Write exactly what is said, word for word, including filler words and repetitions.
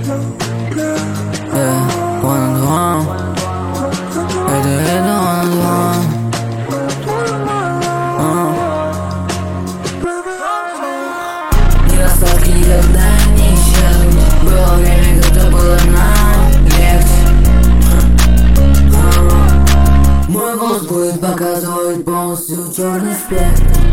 Yeah, one on one. Это, это one on one. Недостатки никогда не исчезнут. Было время, когда было нам легче. Мой голос будет показывать полностью черный спектр.